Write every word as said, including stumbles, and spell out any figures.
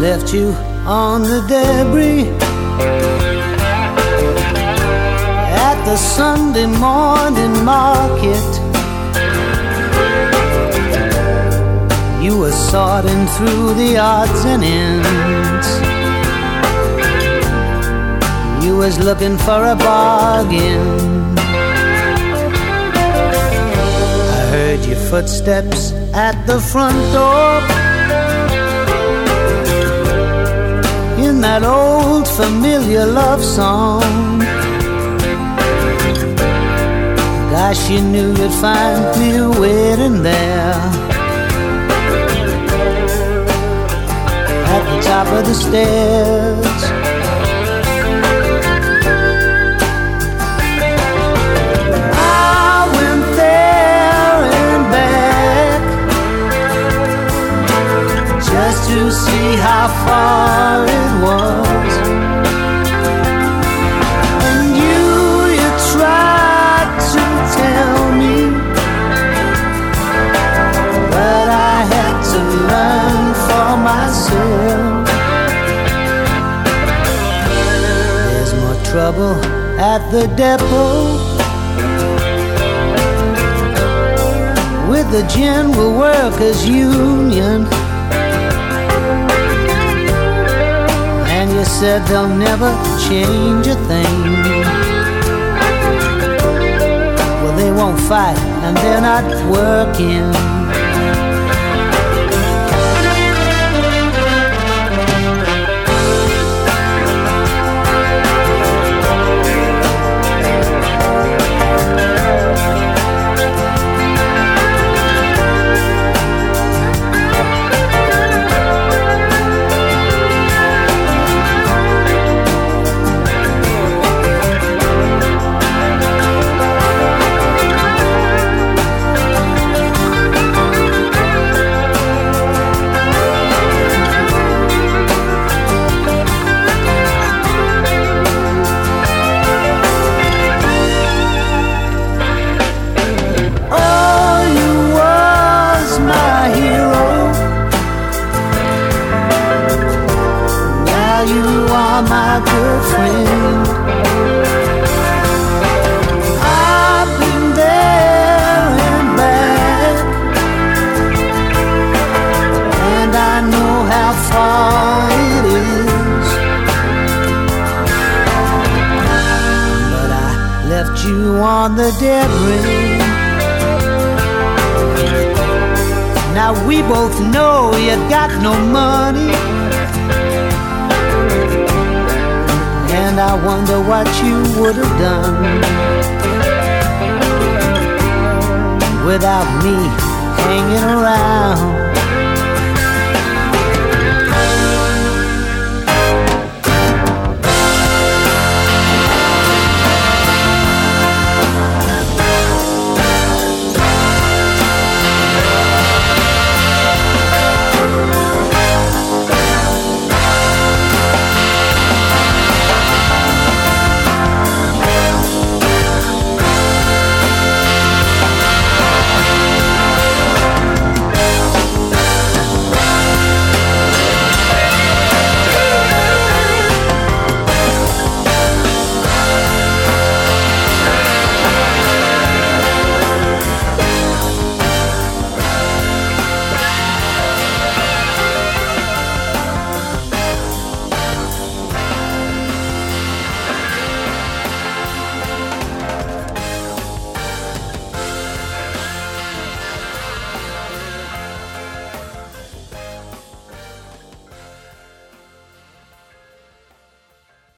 left you on the debris at the Sunday morning market. You were sorting through the odds and ends. You was looking for a bargain. I heard your footsteps at the front door, in that old familiar love song. Gosh, you knew you'd find me waiting there at the top of the stairs. I went there and back just to see how far it was. And you, you tried to tell me, but I had to learn for myself. There's more trouble at the depot with the General Workers Union. And you said they'll never change a thing. Well, they won't fight and they're not working. My good friend, I've been there and back, and I know how far it is. But I left you on the debris. Now we both know you got no money, and I wonder what you would have done without me hanging around.